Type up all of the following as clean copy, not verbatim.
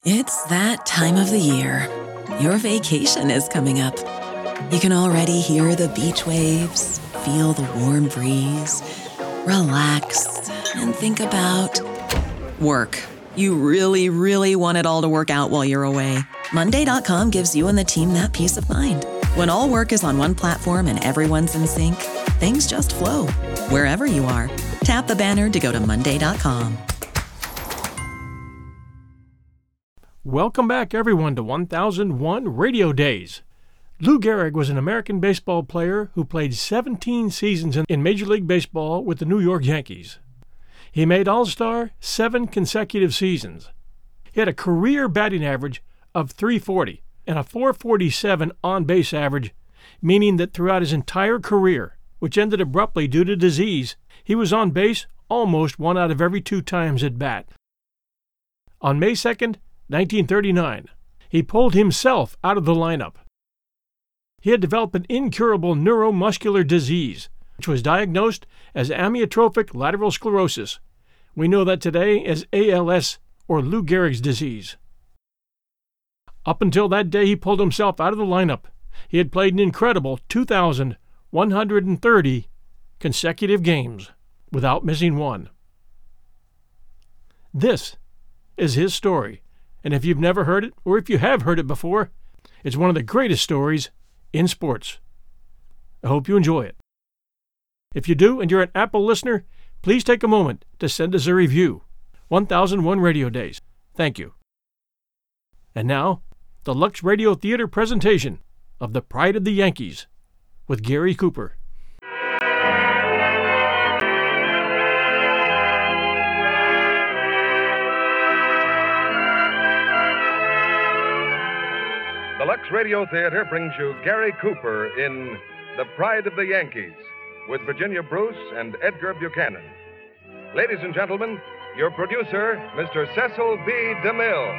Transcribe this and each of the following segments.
It's that time of the year. Your vacation is coming up. You can already hear the beach waves, feel the warm breeze, relax, and think about work. You really, really want it all to work out while you're away. Monday.com gives you and the team that peace of mind. When all work is on one platform and everyone's in sync, things just flow. Wherever you are, tap the banner to go to Monday.com. Welcome back, everyone, to 1001 Radio Days. Lou Gehrig was an American baseball player who played 17 seasons in Major League Baseball with the New York Yankees. He made All-Star 7 consecutive seasons. He had a career batting average of .340 and a .447 on-base average, meaning that throughout his entire career, which ended abruptly due to disease, he was on base almost 1 out of every 2 times at bat. On May 2nd, 1939, he pulled himself out of the lineup. He had developed an incurable neuromuscular disease, which was diagnosed as amyotrophic lateral sclerosis. We know that today as ALS, or Lou Gehrig's disease. Up until that day he pulled himself out of the lineup, he had played an incredible 2,130 consecutive games without missing one. This is his story. And if you've never heard it, or if you have heard it before, it's one of the greatest stories in sports. I hope you enjoy it. If you do, and you're an Apple listener, please take a moment to send us a review. 1001 Radio Days. Thank you. And now, the Lux Radio Theater presentation of The Pride of the Yankees with Gary Cooper. The Lux Radio Theater brings you Gary Cooper in The Pride of the Yankees with Virginia Bruce and Edgar Buchanan. Ladies and gentlemen, your producer, Mr. Cecil B. DeMille.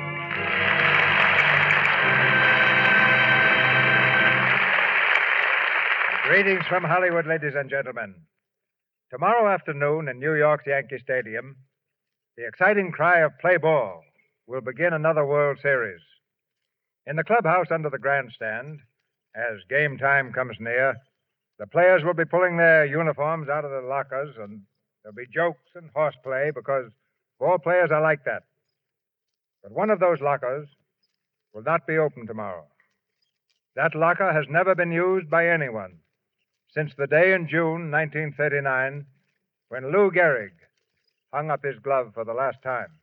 Greetings from Hollywood, ladies and gentlemen. Tomorrow afternoon in New York's Yankee Stadium, the exciting cry of "Play ball" will begin another World Series. In the clubhouse under the grandstand, as game time comes near, the players will be pulling their uniforms out of the lockers, and there'll be jokes and horseplay because ball players are like that. But one of those lockers will not be open tomorrow. That locker has never been used by anyone since the day in June 1939 when Lou Gehrig hung up his glove for the last time.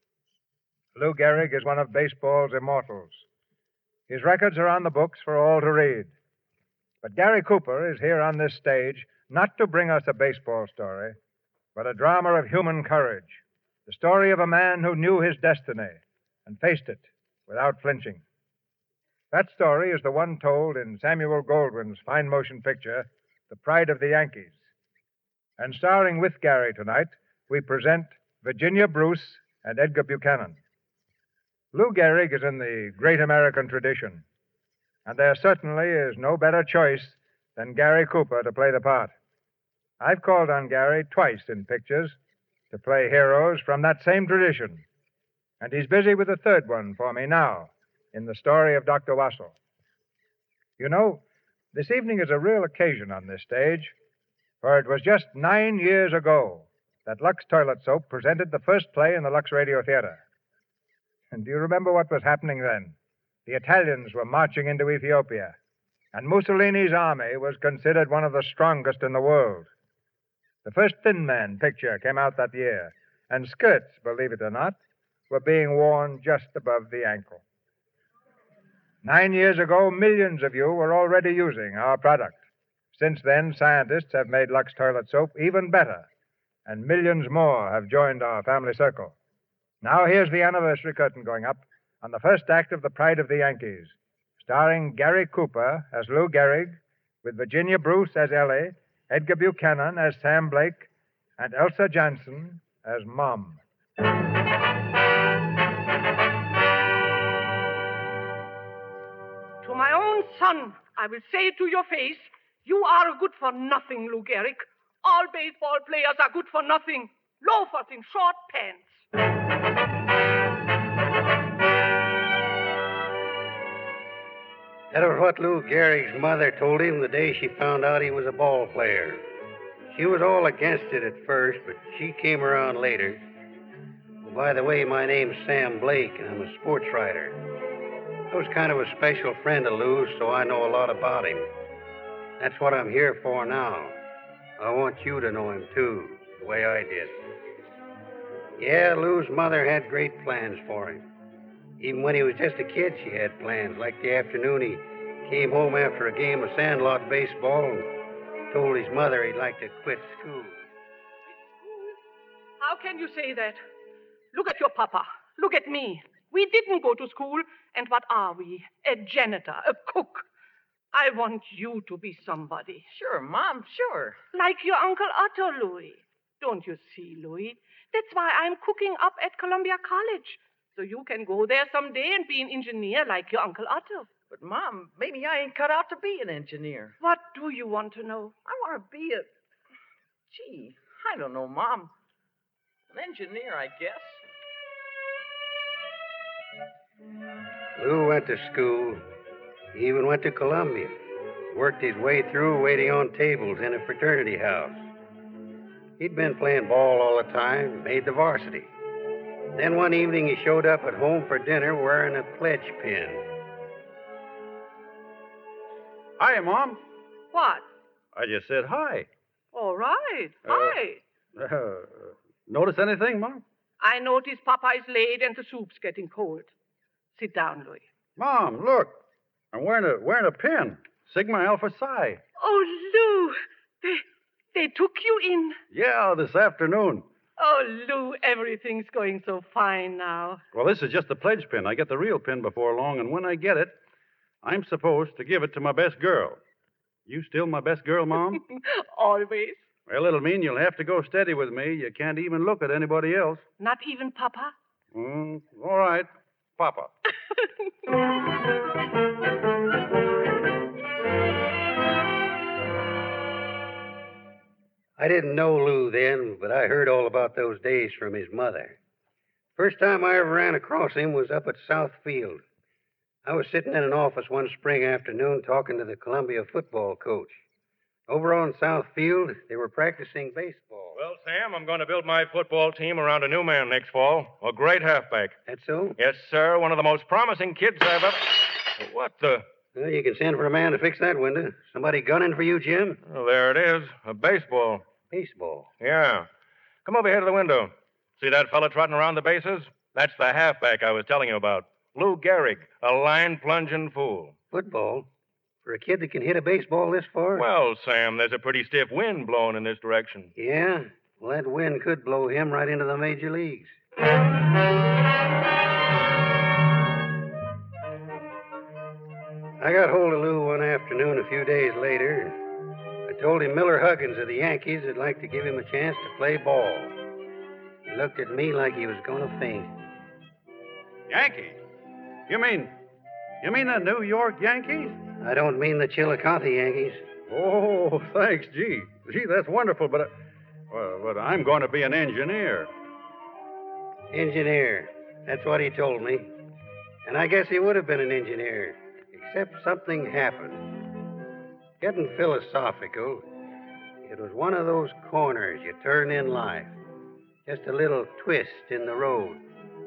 Lou Gehrig is one of baseball's immortals. His records are on the books for all to read. But Gary Cooper is here on this stage not to bring us a baseball story, but a drama of human courage, the story of a man who knew his destiny and faced it without flinching. That story is the one told in Samuel Goldwyn's fine motion picture, The Pride of the Yankees. And starring with Gary tonight, we present Virginia Bruce and Edgar Buchanan. Lou Gehrig is in the great American tradition, and there certainly is no better choice than Gary Cooper to play the part. I've called on Gary twice in pictures to play heroes from that same tradition, and he's busy with a third one for me now in the story of Dr. Wassel. You know, this evening is a real occasion on this stage, for it was just 9 years ago that Lux Toilet Soap presented the first play in the Lux Radio Theater. And do you remember what was happening then? The Italians were marching into Ethiopia, and Mussolini's army was considered one of the strongest in the world. The first Thin Man picture came out that year, and skirts, believe it or not, were being worn just above the ankle. 9 years ago, millions of you were already using our product. Since then, scientists have made Lux Toilet Soap even better, and millions more have joined our family circle. Now here's the anniversary curtain going up on the first act of The Pride of the Yankees, starring Gary Cooper as Lou Gehrig, with Virginia Bruce as Ellie, Edgar Buchanan as Sam Blake, and Elsa Jansen as Mom. To my own son, I will say to your face, you are a good-for-nothing, Lou Gehrig. All baseball players are good for nothing. Loafers in short pants. That was what Lou Gehrig's mother told him the day she found out he was a ball player. She was all against it at first, but she came around later. Well, by the way, my name's Sam Blake, and I'm a sports writer. I was kind of a special friend of Lou's, so I know a lot about him. That's what I'm here for now. I want you to know him, too, the way I did. Yeah, Lou's mother had great plans for him. Even when he was just a kid, she had plans. Like the afternoon he came home after a game of sandlot baseball and told his mother he'd like to quit school. How can you say that? Look at your papa. Look at me. We didn't go to school, and what are we? A janitor, a cook. I want you to be somebody. Sure, Mom, sure. Like your Uncle Otto, Louis. Don't you see, Louis? That's why I'm cooking up at Columbia College. So you can go there someday and be an engineer like your Uncle Otto. But, Mom, maybe I ain't cut out to be an engineer. What do you want to know? I want to be a... Gee, I don't know, Mom. An engineer, I guess. Lou went to school. He even went to Columbia. Worked his way through waiting on tables in a fraternity house. He'd been playing ball all the time, made the varsity. Then one evening he showed up at home for dinner wearing a pledge pin. Hi, Mom. What? I just said hi. All right. Hi. Notice anything, Mom? I notice Papa is late and the soup's getting cold. Sit down, Louis. Mom, look. I'm wearing a pin. Sigma Alpha Psi. Oh, Lou. They took you in. Yeah, this afternoon. Oh, Lou, everything's going so fine now. Well, this is just the pledge pin. I get the real pin before long, and when I get it, I'm supposed to give it to my best girl. You still my best girl, Mom? Always. Well, it'll mean you'll have to go steady with me. You can't even look at anybody else. Not even Papa? All right, Papa. I didn't know Lou then, but I heard all about those days from his mother. First time I ever ran across him was up at Southfield. I was sitting in an office one spring afternoon talking to the Columbia football coach. Over on Southfield, they were practicing baseball. Well, Sam, I'm going to build my football team around a new man next fall. A great halfback. That so? Yes, sir. One of the most promising kids I've ever... What the... Well, you can send for a man to fix that window. Somebody gunning for you, Jim? Well, there it is. A baseball. Baseball? Yeah. Come over here to the window. See that fella trotting around the bases? That's the halfback I was telling you about. Lou Gehrig, a line-plunging fool. Football? For a kid that can hit a baseball this far? Well, Sam, there's a pretty stiff wind blowing in this direction. Yeah? Well, that wind could blow him right into the major leagues. I got hold of Lou one afternoon a few days later. I told him Miller Huggins of the Yankees would like to give him a chance to play ball. He looked at me like he was going to faint. Yankees? You mean the New York Yankees? I don't mean the Chillicothe Yankees. Oh, thanks. Gee, that's wonderful, but I'm going to be an engineer. Engineer. That's what he told me. And I guess he would have been an engineer, except something happened. Getting philosophical, it was one of those corners you turn in life. Just a little twist in the road.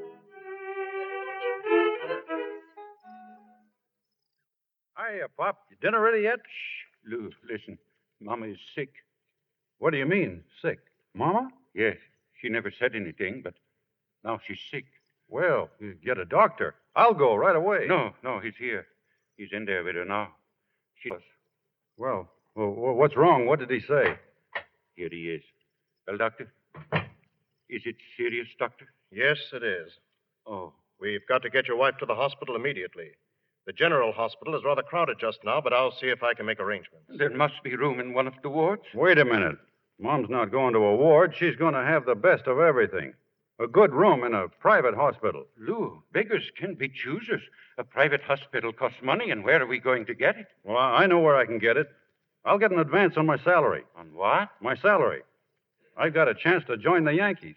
Hiya, Pop. Dinner ready yet? Shh. Lou, listen. Mama is sick. What do you mean, sick? Mama? Yes. She never said anything, but now she's sick. Well, you get a doctor. I'll go right away. No, he's here. He's in there with her now. Well, what's wrong? What did he say? Here he is. Well, Doctor, is it serious, Doctor? Yes, it is. Oh. We've got to get your wife to the hospital immediately. The general hospital is rather crowded just now, but I'll see if I can make arrangements. There must be room in one of the wards. Wait a minute. Mom's not going to a ward. She's going to have the best of everything. A good room in a private hospital. Lou, beggars can be choosers. A private hospital costs money, and where are we going to get it? Well, I know where I can get it. I'll get an advance on my salary. On what? My salary. I've got a chance to join the Yankees.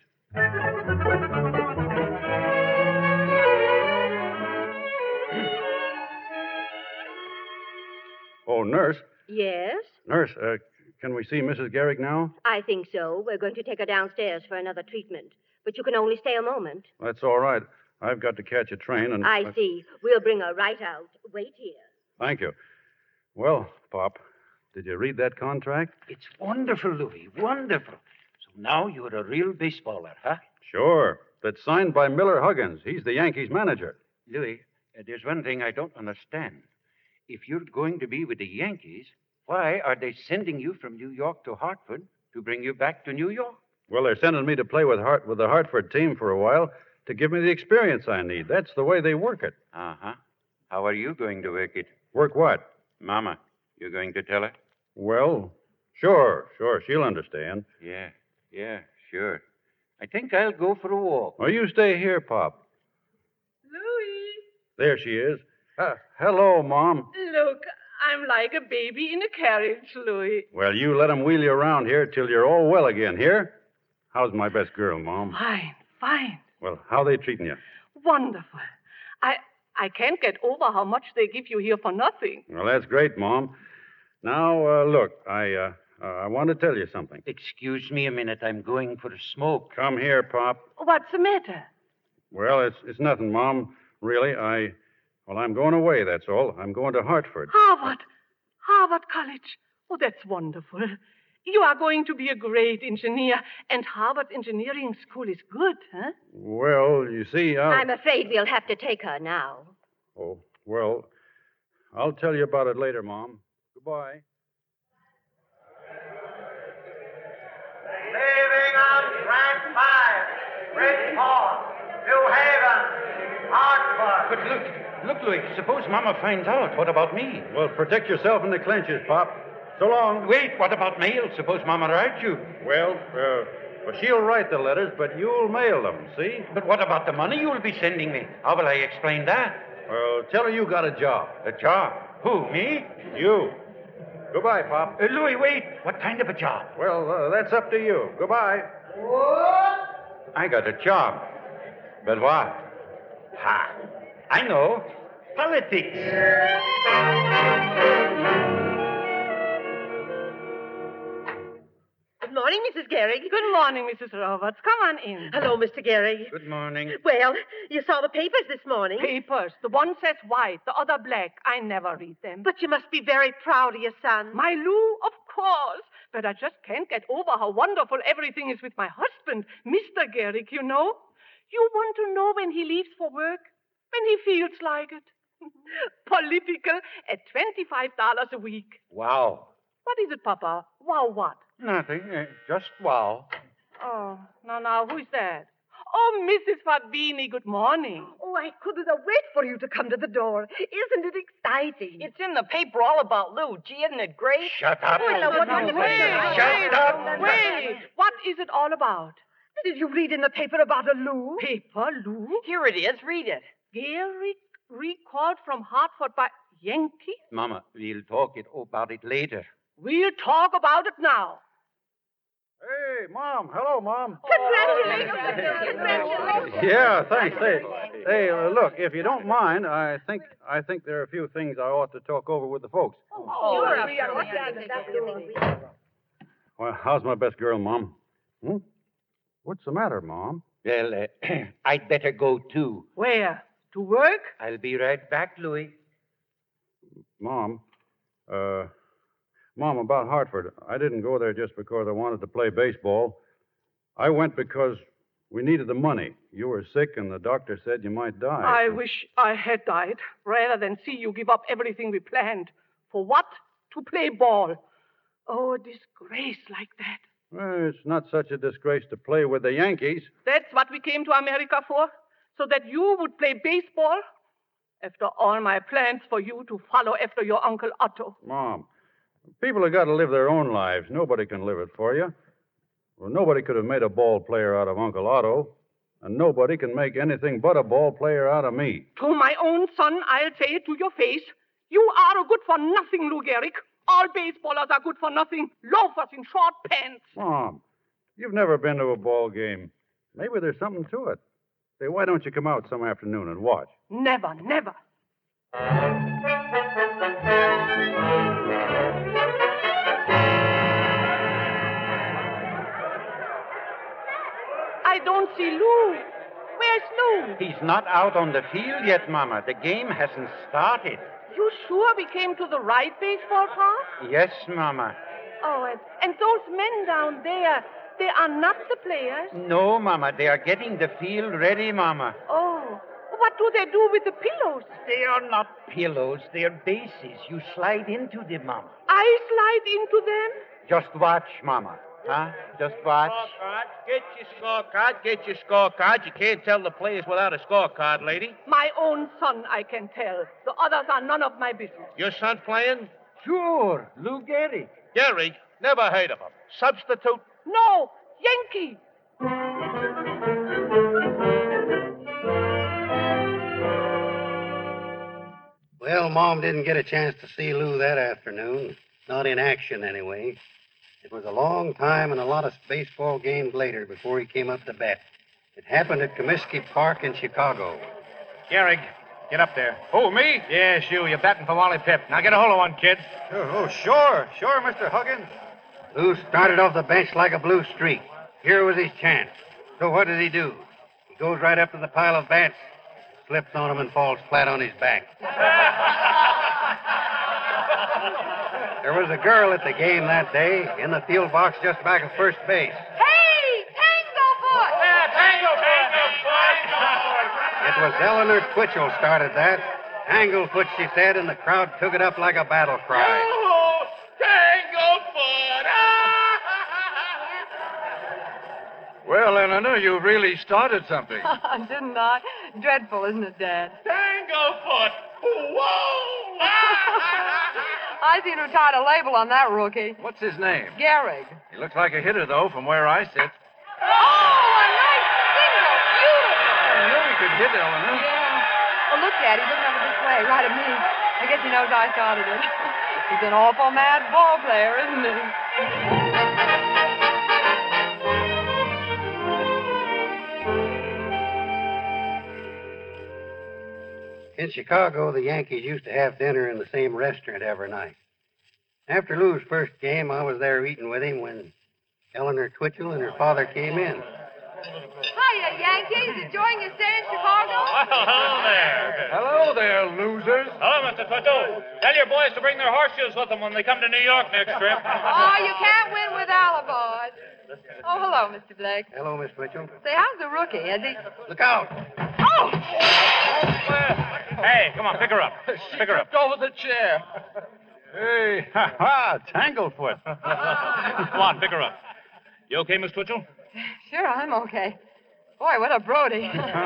Oh, nurse. Yes? Nurse, can we see Mrs. Garrick now? I think so. We're going to take her downstairs for another treatment. But you can only stay a moment. That's all right. I've got to catch a train and... I see. We'll bring her right out. Wait here. Thank you. Well, Pop, did you read that contract? It's wonderful, Louis, wonderful. So now you're a real baseballer, huh? Sure. That's signed by Miller Huggins. He's the Yankees manager. Louis, there's one thing I don't understand. If you're going to be with the Yankees, why are they sending you from New York to Hartford to bring you back to New York? Well, they're sending me to play with the Hartford team for a while to give me the experience I need. That's the way they work it. Uh-huh. How are you going to work it? Work what? Mama, you're going to tell her? Well, sure. She'll understand. Yeah, sure. I think I'll go for a walk. Well, you stay here, Pop. Louis. There she is. Hello, Mom. Look, I'm like a baby in a carriage, Louis. Well, you let 'em wheel you around here till you're all well again, here? How's my best girl, Mom? Fine. Well, how they treating you? Wonderful. I can't get over how much they give you here for nothing. Well, that's great, Mom. Now, look, I want to tell you something. Excuse me a minute. I'm going for a smoke. Come here, Pop. What's the matter? Well, it's nothing, Mom. Really, I'm going away, that's all. I'm going to Hartford. Harvard College. Oh, that's wonderful. You are going to be a great engineer, and Harvard Engineering School is good, huh? Well, you see, I'm afraid we'll have to take her now. Oh, well, I'll tell you about it later, Mom. Goodbye. Leaving on track 5, Bridgeport, New Haven, Hartford. But look, Louis, suppose Mama finds out. What about me? Well, protect yourself in the clenches, Pop. So long. Wait, what about mail? Suppose Mama writes you. Well, she'll write the letters, but you'll mail them, see? But what about the money you'll be sending me? How will I explain that? Well, tell her you got a job. A job? Who, me? You. Goodbye, Pop. Louis, wait. What kind of a job? Well, that's up to you. Goodbye. What? I got a job. But what? Ha! I know. Politics. Good morning, Mrs. Garrick. Good morning, Mrs. Roberts. Come on in. Hello, Mr. Garrick. Good morning. Well, you saw the papers this morning. Papers. The one says white, the other black. I never read them. But you must be very proud of your son. My Lou, of course. But I just can't get over how wonderful everything is with my husband, Mr. Garrick, you know. You want to know when he leaves for work? When he feels like it. Political at $25 a week. Wow. What is it, Papa? Wow, what? Nothing. Just wow. Oh, now, who is that? Oh, Mrs. Fabini, good morning. Oh, I couldn't wait for you to come to the door. Isn't it exciting? It's in the paper all about Lou. Gee, isn't it great? Shut up. Shut up. Wait. What is it all about? Did you read in the paper about a Lou? Paper, Lou? Here it is. Read it. Garrick recalled from Hartford by Yankee? Mama, we'll talk about it later. We'll talk about it now. Hey, Mom. Hello, Mom. Congratulations. Yeah, thanks. Hey, look, if you don't mind, I think there are a few things I ought to talk over with the folks. Well, how's my best girl, Mom? What's the matter, Mom? Well, I'd better go, too. Where? To work? I'll be right back, Louis. Mom, about Hartford. I didn't go there just because I wanted to play baseball. I went because we needed the money. You were sick, and the doctor said you might die. I wish I had died, rather than see you give up everything we planned. For what? To play ball. Oh, a disgrace like that. Well, it's not such a disgrace to play with the Yankees. That's what we came to America for? So that you would play baseball? After all my plans for you to follow after your Uncle Otto. Mom, people have got to live their own lives. Nobody can live it for you. Well, nobody could have made a ball player out of Uncle Otto, and nobody can make anything but a ball player out of me. To my own son, I'll say it to your face. You are a good-for-nothing, Lou Gehrig. All baseballers are good for nothing. Loafers in short pants. Mom, you've never been to a ball game. Maybe there's something to it. Say, why don't you come out some afternoon and watch? Never, never. don't see Lou. Where's Lou? He's not out on the field yet, Mama. The game hasn't started. You sure we came to the right baseball park? Yes, Mama. Oh, and those men down there, they are not the players? No, Mama. They are getting the field ready, Mama. Oh, what do they do with the pillows? They are not pillows. They are bases. You slide into them, Mama. I slide into them? Just watch, Mama. Huh? Just watch. Get your scorecard. You can't tell the players without a scorecard, lady. My own son, I can tell. The others are none of my business. Your son playing? Sure. Lou Gehrig. Gehrig? Never heard of him. Substitute? No, Yankee. Well, Mom didn't get a chance to see Lou that afternoon. Not in action, anyway. It was a long time and a lot of baseball games later before he came up to bat. It happened at Comiskey Park in Chicago. Gehrig, get up there. Who, me? Yes, you. You're batting for Wally Pip. Now get a hold of one, kid. Sure, Mr. Huggins. Lou started off the bench like a blue streak. Here was his chance. So what does he do? He goes right up to the pile of bats, slips on him, and falls flat on his back. There was a girl at the game that day in the field box just back of first base. Hey, Tanglefoot! It was Eleanor Twitchell started that. Tanglefoot, she said, and the crowd took it up like a battle cry. Oh, Tanglefoot! Well, Eleanor, you really started something. Didn't I? Dreadful, isn't it, Dad? Tanglefoot! Whoa! I seen who tied a label on that rookie. What's his name? Gehrig. He looks like a hitter, though, from where I sit. Oh, a nice single. Beautiful. I knew he could hit, Eleanor. Yeah. Well, look, Dad, he's looking over this way, right at me. I guess he knows I started it. He's an awful mad ball player, isn't he? In Chicago, the Yankees used to have dinner in the same restaurant every night. After Lou's first game, I was there eating with him when Eleanor Twitchell and her father came in. Hiya, Yankees. Enjoying your stay in Chicago? Well, hello there. Hello there, losers. Hello, Mr. Twitchell. Tell your boys to bring their horseshoes with them when they come to New York next trip. Oh, you can't win with alibis. Oh, hello, Mr. Blake. Hello, Miss Twitchell. Say, how's the rookie? Has he... Look out! Oh! Hey, come on, pick her up. Pick her up. Over the chair. Hey, ha-ha, Tanglefoot. Come on, pick her up. You okay, Miss Twitchell? Sure, I'm okay. Boy, what a Brody.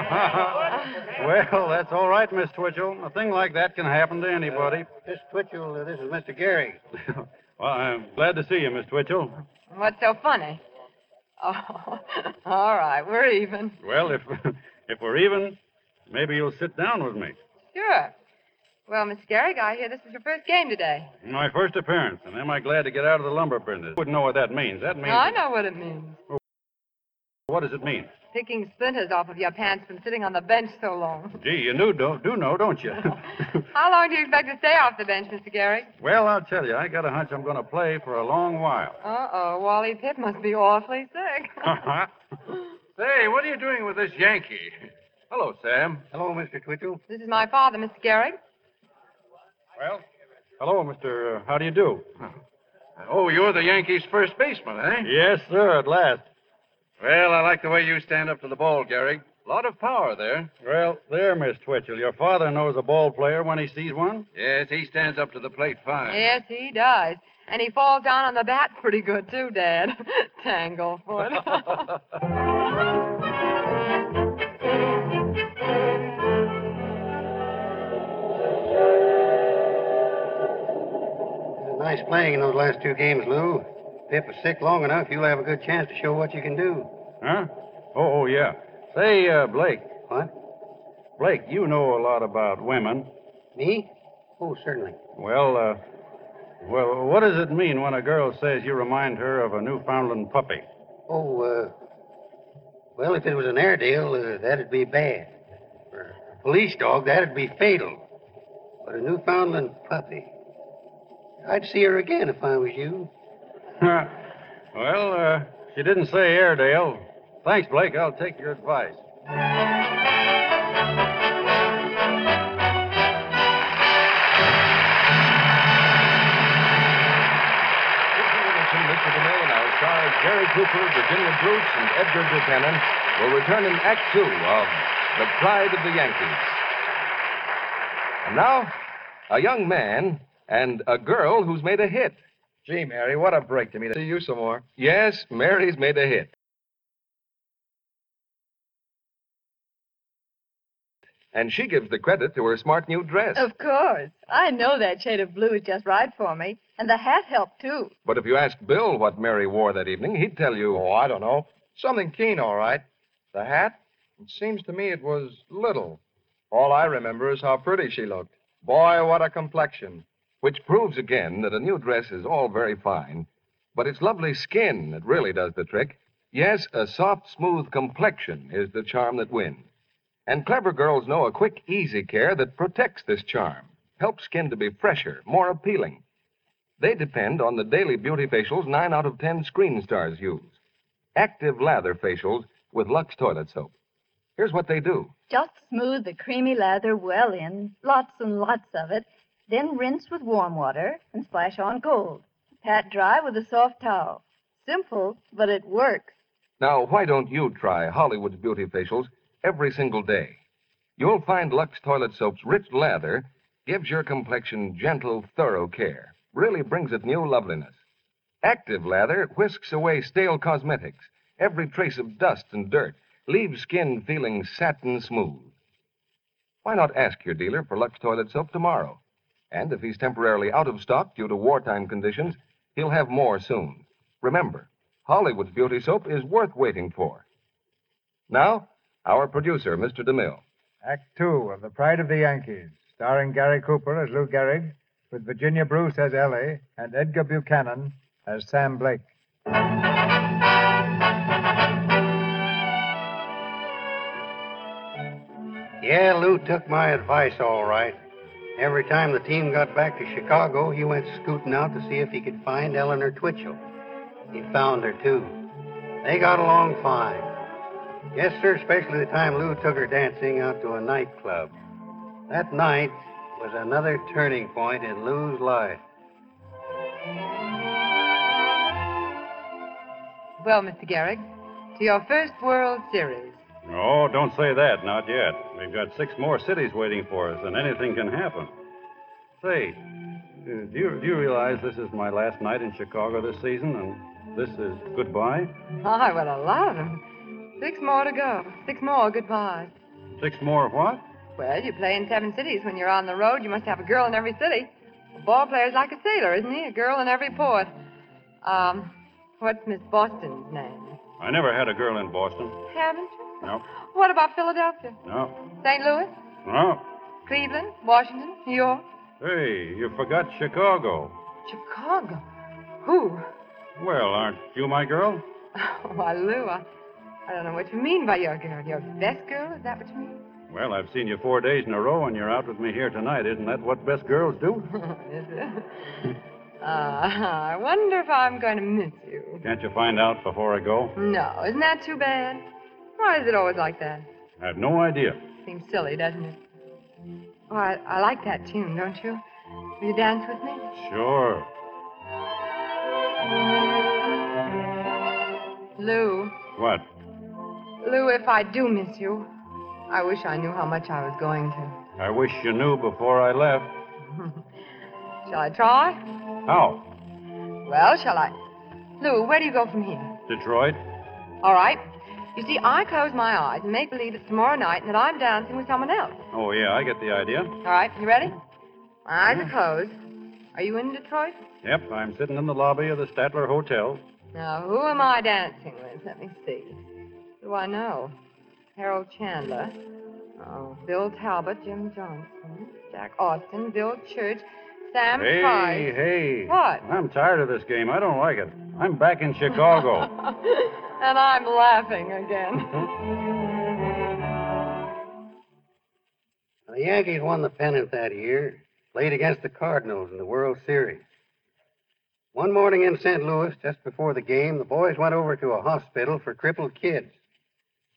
Well, that's all right, Miss Twitchell. A thing like that can happen to anybody. Miss Twitchell, this is Mr. Gehrig. Well, I'm glad to see you, Miss Twitchell. What's so funny? Oh, all right, we're even. Well, if we're even, maybe you'll sit down with me. Sure. Well, Mr. Gehrig, I hear this is your first game today. My first appearance, and am I glad to get out of the lumber business? Wouldn't know what that means. That means... I know what it means. What does it mean? Picking splinters off of your pants from sitting on the bench so long. Gee, you do know, don't you? How long do you expect to stay off the bench, Mr. Gehrig? Well, I'll tell you, I got a hunch I'm going to play for a long while. Uh-oh, Wally Pitt must be awfully sick. Say, what are you doing with this Yankee? Hello, Sam. Hello, Mr. Twitchell. This is my father, Mr. Gehrig. Well, hello, Mr. How do you do? Oh, you're the Yankees' first baseman, eh? Yes, sir, at last. Well, I like the way you stand up to the ball, Gehrig. A lot of power there. Well, there, Miss Twitchell. Your father knows a ball player when he sees one. Yes, he stands up to the plate fine. Yes, he does. And he falls down on the bat pretty good, too, Dad. Tanglefoot. Nice playing in those last two games, Lou. Pip is sick long enough, you'll have a good chance to show what you can do. Huh? Oh, yeah. Say, Blake. What? Blake, you know a lot about women. Me? Oh, certainly. Well, what does it mean when a girl says you remind her of a Newfoundland puppy? Oh, well, if it was an Airedale, that'd be bad. For a police dog, that'd be fatal. But a Newfoundland puppy... I'd see her again if I was you. Well, she didn't say Airedale. Thanks, Blake. I'll take your advice. Mr. DeMille and our stars Gary Cooper, Virginia Bruce, and Edgar Buchanan will return in Act Two of The Pride of the Yankees. And now, a young man and a girl who's made a hit. Gee, Mary, what a break to me to see you some more. Yes, Mary's made a hit. And she gives the credit to her smart new dress. Of course. I know that shade of blue is just right for me. And the hat helped, too. But if you asked Bill what Mary wore that evening, he'd tell you... Oh, I don't know. Something keen, all right. The hat? It seems to me it was little. All I remember is how pretty she looked. Boy, what a complexion. Which proves again that a new dress is all very fine, but it's lovely skin that really does the trick. Yes, a soft, smooth complexion is the charm that wins. And clever girls know a quick, easy care that protects this charm, helps skin to be fresher, more appealing. They depend on the daily beauty facials 9 out of 10 screen stars use. Active lather facials with Lux toilet soap. Here's what they do. Just smooth the creamy lather well in, lots and lots of it, then rinse with warm water and splash on cold. Pat dry with a soft towel. Simple, but it works. Now, why don't you try Hollywood's beauty facials every single day? You'll find Lux toilet soap's rich lather gives your complexion gentle, thorough care. Really brings it new loveliness. Active lather whisks away stale cosmetics, every trace of dust and dirt, leaves skin feeling satin smooth. Why not ask your dealer for Lux toilet soap tomorrow? And if he's temporarily out of stock due to wartime conditions, he'll have more soon. Remember, Hollywood's beauty soap is worth waiting for. Now, our producer, Mr. DeMille. Act Two of The Pride of the Yankees, starring Gary Cooper as Lou Gehrig, with Virginia Bruce as Ellie and Edgar Buchanan as Sam Blake. Yeah, Lou took my advice all right. Every time the team got back to Chicago, he went scooting out to see if he could find Eleanor Twitchell. He found her, too. They got along fine. Yes, sir, especially the time Lou took her dancing out to a nightclub. That night was another turning point in Lou's life. Well, Mr. Gehrig, to your first World Series. Oh, don't say that, not yet. We've got 6 more cities waiting for us, and anything can happen. Say, do you realize this is my last night in Chicago this season, and this is goodbye? My, what a lot of them. 6 more to go. 6 more goodbyes. 6 more what? Well, you play in 7 cities. When you're on the road, you must have a girl in every city. A ball player's like a sailor, isn't he? A girl in every port. What's Miss Boston's name? I never had a girl in Boston. Haven't you? No. What about Philadelphia? No. St. Louis? No. Cleveland? Washington? New York? Hey, you forgot Chicago. Chicago? Who? Well, aren't you my girl? Why, Lou, I don't know what you mean by your girl. Your best girl? Is that what you mean? Well, I've seen you 4 days in a row, and you're out with me here tonight. Isn't that what best girls do? Is it? I wonder if I'm going to miss you. Can't you find out before I go? No, isn't that too bad? Why is it always like that? I have no idea. Seems silly, doesn't it? Oh, I like that tune, don't you? Will you dance with me? Sure. Lou. What? Lou, if I do miss you, I wish I knew how much I was going to. I wish you knew before I left. Shall I try? How? Well, shall I? Lou, where do you go from here? Detroit? All right. You see, I close my eyes and make believe it's tomorrow night and that I'm dancing with someone else. Oh, yeah, I get the idea. All right, you ready? My eyes are closed. Are you in Detroit? Yep, I'm sitting in the lobby of the Statler Hotel. Now, who am I dancing with? Let me see. Who do I know? Harold Chandler. Oh, Bill Talbot, Jim Johnson, Jack Austin, Bill Church, Sam Price. Hey. What? I'm tired of this game. I don't like it. I'm back in Chicago. And I'm laughing again. The Yankees won the pennant that year, played against the Cardinals in the World Series. One morning in St. Louis, just before the game, the boys went over to a hospital for crippled kids.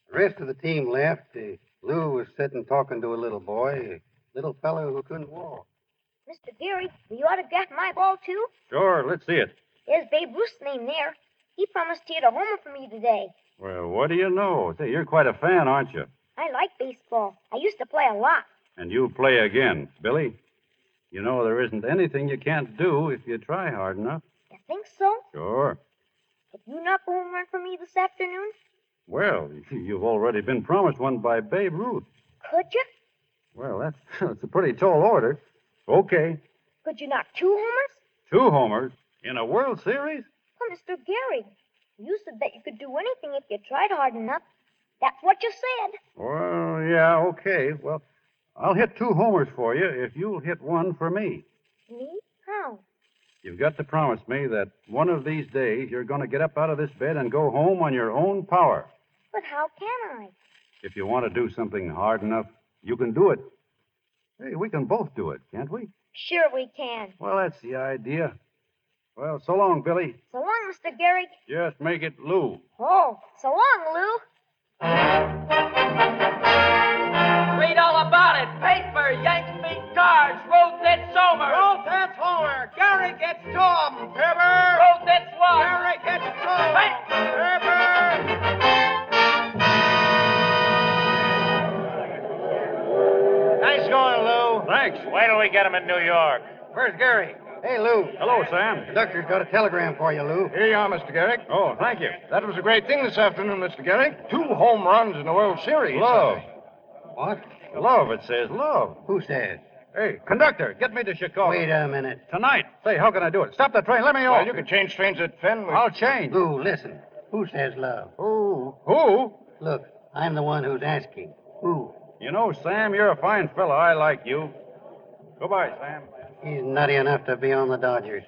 The rest of the team left. Lou was sitting talking to a little boy, a little fellow who couldn't walk. Mr. Gary, will you autograph my ball, too? Sure, let's see it. There's Babe Ruth's name there. He promised to hit a homer for me today. Well, what do you know? Say, you're quite a fan, aren't you? I like baseball. I used to play a lot. And you play again. Billy, you know there isn't anything you can't do if you try hard enough. You think so? Sure. Could you knock a home run for me this afternoon? Well, you've already been promised one by Babe Ruth. Could you? Well, that's a pretty tall order. Okay. Could you knock 2 homers? 2 homers in a World Series? Oh, Mr. Gary, you said that you could do anything if you tried hard enough. That's what you said. Well, yeah, okay. Well, I'll hit 2 homers for you if you'll hit 1 for me. Me? How? You've got to promise me that one of these days you're going to get up out of this bed and go home on your own power. But how can I? If you want to do something hard enough, you can do it. Hey, we can both do it, can't we? Sure we can. Well, that's the idea. Well, so long, Billy. So long, Mr. Gary. Just make it Lou. Oh, so long, Lou. Read all about it. Paper, Yanks beat Cards, Road that's Homer. Road that's Homer. Gary gets to him. Pepper. Road that's what? Gary gets to him. Pepper. Nice going, Lou. Thanks. Wait till we get him in New York. Where's Gary? Hey, Lou. Hello, Sam. Conductor's got a telegram for you, Lou. Here you are, Mr. Garrick. Oh, thank you. That was a great thing this afternoon, Mr. Garrick. 2 home runs in the World Series. Love. What? Love, it says love. Who says? Hey, conductor, get me to Chicago. Wait a minute. Tonight. Say, how can I do it? Stop the train. Let me Well, off. you can change trains at Fenway. I'll change. Lou, listen. Who says love? Who? Look, I'm the one who's asking. Who? You know, Sam, you're a fine fella. I like you. Goodbye, Sam. He's nutty enough to be on the Dodgers.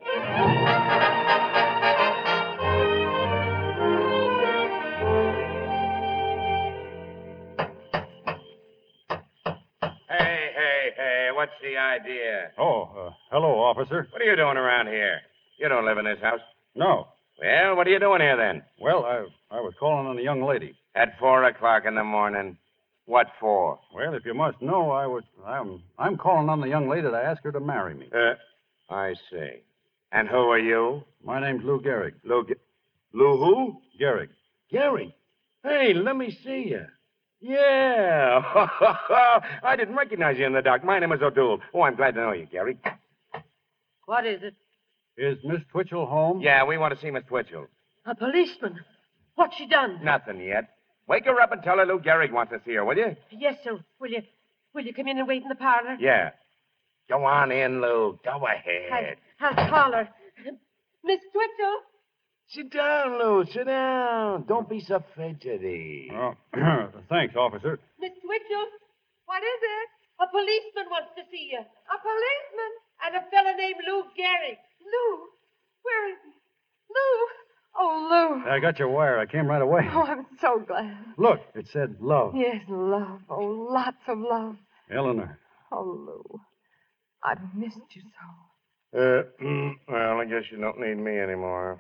Hey, what's the idea? Oh, hello, officer. What are you doing around here? You don't live in this house. No. Well, what are you doing here then? Well, I was calling on a young lady. At 4 o'clock in the morning. What for? Well, if you must know, I'm calling on the young lady to ask her to marry me. I see. And who are you? My name's Lou Gehrig. Lou who? Gehrig. Gary. Hey, let me see you. Yeah. I didn't recognize you in the dark. My name is O'Doul. Oh, I'm glad to know you, Gary. What is it? Is Miss Twitchell home? Yeah, we want to see Miss Twitchell. A policeman. What's she done? Nothing yet. Wake her up and tell her Lou Gehrig wants to see her, will you? Yes, sir. Will you come in and wait in the parlor? Yeah. Go on in, Lou. Go ahead. I'll call her. Miss Twitchell? Sit down, Lou. Sit down. Don't be so fidgety. Oh, thanks, officer. Miss Twitchell? What is it? A policeman wants to see you. A policeman? And a fella named Lou Gehrig. Lou? Where is he? Lou? Oh, Lou. I got your wire. I came right away. Oh, I'm so glad. Look, it said love. Yes, love. Oh, lots of love. Eleanor. Oh, Lou. I've missed you so. Well, I guess you don't need me anymore.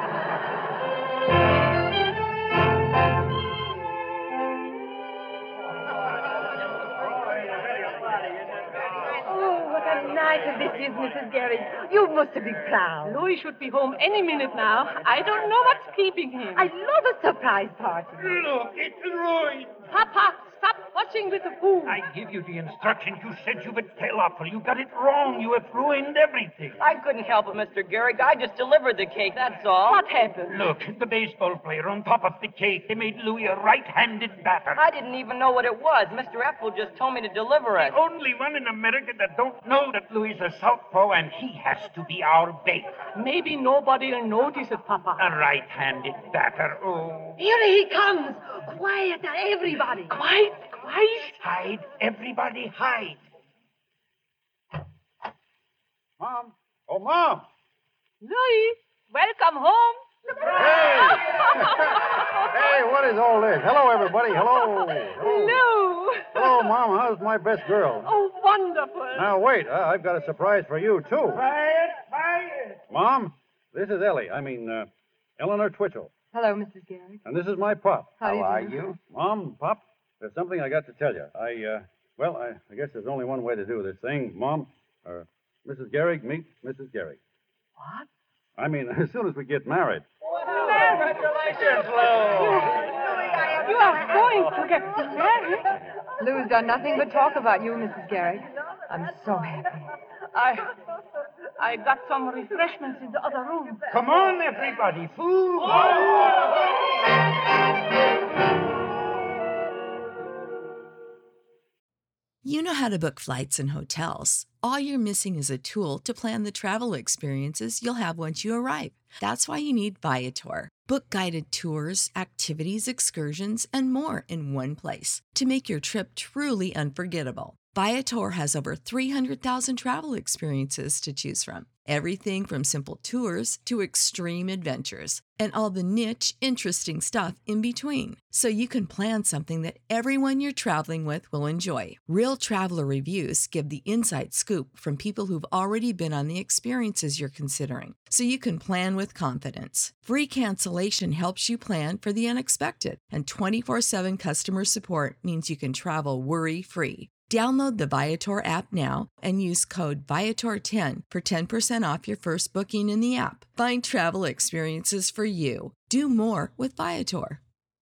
Oh, what a night of this is, Mrs. Gehrig. You must be proud. Louis should be home any minute now. I don't know what's keeping him. I love a surprise party. Look, it's Roy. Papa, stop watching with the food. I give you the instructions. You said you would tell Opal. You got it wrong. You have ruined everything. I couldn't help it, Mr. Gehrig. I just delivered the cake, that's all. What happened? Look, the baseball player on top of the cake. They made Louis a right-handed batter. I didn't even know what it was. Mr. Ethel just told me to deliver it. The only one in America that don't know that Louis is a southpaw, and he has to be our bait. Maybe nobody will notice it, Papa. A right-handed batter. Oh. Here he comes. Quiet, everybody. Quiet. Hide. Everybody hide. Mom. Oh, Mom. Louis, welcome home. Hey! Hey, what is all this? Hello, everybody. Hello. Lou. Hello, Mom. How's my best girl? Oh, wonderful. Now, wait. I've got a surprise for you, too. Quiet. Mom, this is Eleanor Twitchell. Hello, Mrs. Garrick. And this is my pop. How do you are do? you? Mom, Pop, there's something I got to tell you. I guess there's only one way to do this thing. Mom, Mrs. Garrick, meet Mrs. Garrick. What? I mean, as soon as we get married. Congratulations, Lou. You are going to get married. Lou's done nothing but talk about you, Mrs. Garrick. I'm so happy. I got some refreshments in the other room. Come on, everybody. Food. You know how to book flights and hotels. All you're missing is a tool to plan the travel experiences you'll have once you arrive. That's why you need Viator. Book guided tours, activities, excursions, and more in one place to make your trip truly unforgettable. Viator has over 300,000 travel experiences to choose from. Everything from simple tours to extreme adventures and all the niche, interesting stuff in between. So you can plan something that everyone you're traveling with will enjoy. Real traveler reviews give the inside scoop from people who've already been on the experiences you're considering. So you can plan with confidence. Free cancellation helps you plan for the unexpected. And 24/7 customer support means you can travel worry-free. Download the Viator app now and use code Viator10 for 10% off your first booking in the app. Find travel experiences for you. Do more with Viator.